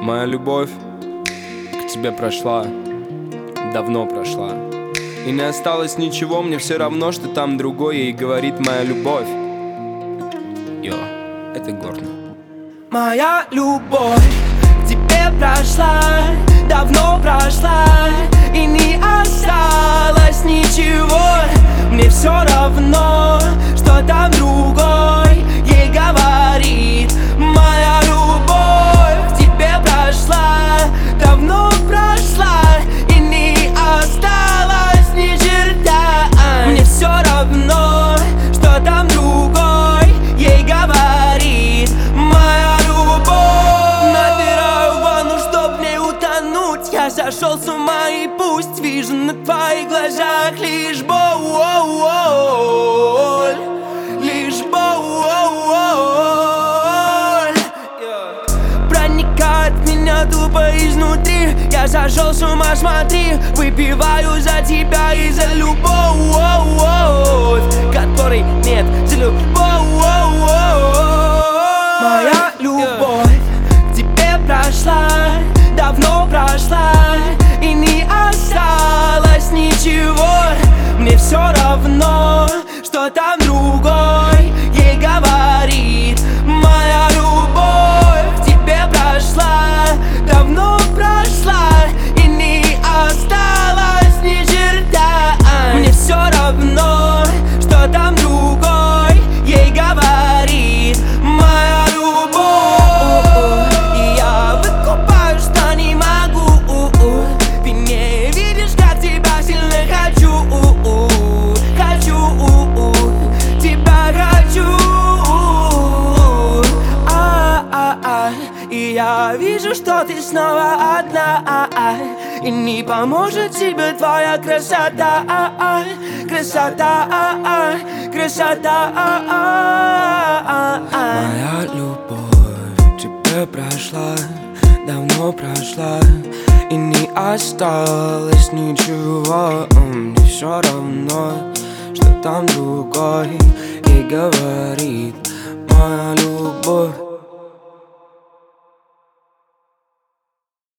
Моя любовь к тебе прошла, давно прошла. И не осталось ничего, мне все равно, что там другое. И говорит моя любовь. Йо, это горно. Моя любовь к тебе прошла, давно прошла. И не осталось ничего. Мне все равно, что там другой. Ей говорит моя любовь к тебе прошла, давно прошла. И не осталось ни черта. Мне все равно, что там другой. Ей говорит моя любовь. Набираю ванну, чтоб не утонуть. Я сошел с ума и пусть вижу на твоих глазах лишь боль. Лишь боль проникает в меня тупо изнутри. Я сошел с ума, смотри. Выпиваю за тебя и за любовь, которой нет, за любовь. Моя любовь к тебе прошла, давно прошла. И не осталось ничего. Мне все равно, что там другой. Ей говорит моя любовь к тебе прошла, давно прошла. И не осталось ни черта. Мне все равно, что там другой. Ей говорит моя любовь. И я выкупаю, что не могу. Ты не видишь, как тебя сильно хочу. Тебя хочу. И я вижу, что ты снова одна. И не поможет тебе твоя красота. Красота, красота. Моя любовь к тебе прошла, давно прошла. И не осталось ничего. Мне все равно, что там другой. И говорит моя любовь.